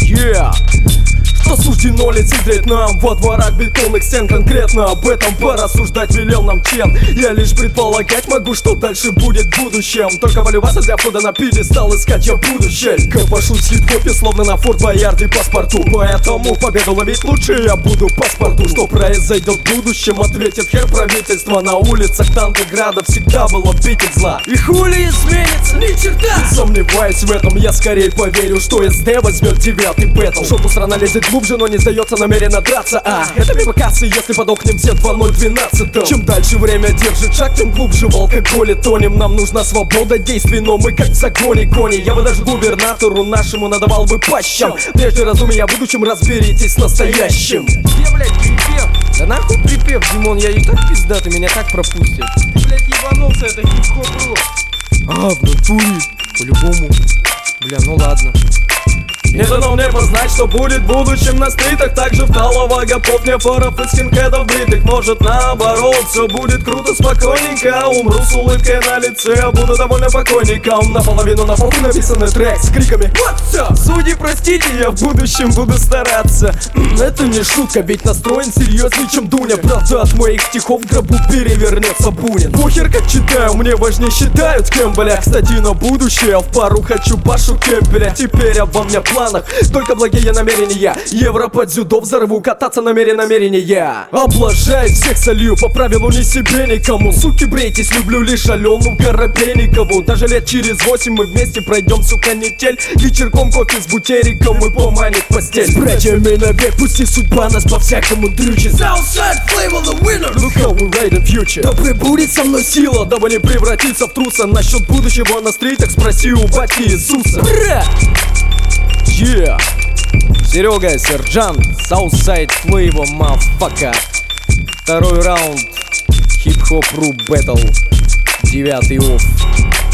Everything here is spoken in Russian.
Yeah. Что суждено лицезреть нам во дворах бетонных стен. Конкретно об этом порассуждать велел нам Чен. Я лишь предполагать могу, что дальше будет в будущем. Только полюбаться для входа на пьедестал искать я буду щель. Копошусь в хип-хопе, словно на Форт Боярде паспорту. Поэтому победу ловить лучше я буду паспорту. Что произойдет в будущем, ответит хер правительства. На улицах Танкограда всегда был обитель зла. И хули изменится? Ни черта! Не сомневаюсь в этом, я скорее поверю, что СД возьмет 9-й бэтл. Шопу страна лезет глубже, но не сдается намеренно драться. Это мимо кассы, если подохнем все 2012. Чем дальше время держит шаг, тем глубже в алкоголе тонем. Нам нужна свобода действий, но мы как в загоне кони. Я бы даже губернатору нашему надавал бы по щам. Прежде разумея о будущем, разберитесь с настоящим. Где, блядь, припев? Да нахуй припев, Димон, я и так пиздатый, меня так пропустят. Ты, блядь, ебанулся, это хип-хоп-ру. В натуре, по-любому. Бля, ну ладно. Не дано мне познать, что будет в будущем на стритах. Также в Талово гопов, не форов и скинхедов бритых. Может наоборот, все будет круто, спокойненько. Умру с улыбкой на лице, буду довольно покойником. Наполовину на фото написанный трек с криками «Вот все!» Судьи, простите, я в будущем буду стараться. Это не шутка, ведь настроен серьезнее, чем Дуня. Правда, от моих стихов в гробу перевернется Бунин. Похер как читаю, мне важнее считают Кэмпбеля. Кстати, на будущее в пару хочу Пашу Кемпеля. Теперь обо мне планах только благие намерения. Евро под дзюдо взорву, кататься намерения. Облажаю, всех солью, по правилу не себе никому. Суки, брейтесь, люблю лишь Алену Коробейникову. Даже лет через 8 мы вместе пройдем всю канитель. Вечерком кофе с бутериком и поманит постель. С братьями навек, пусть и судьба нас по-всякому дрючит. Southside flavor the winner. Look how we ride the future. Да пребудет со мной сила, дабы не превратиться в труса. Насчет будущего на стритах спроси у батьки Иисуса. Yeah. Серега, сержант, Southside Flavor, мафака. Второй раунд, хип-хоп ру бэтл, 9-й офф.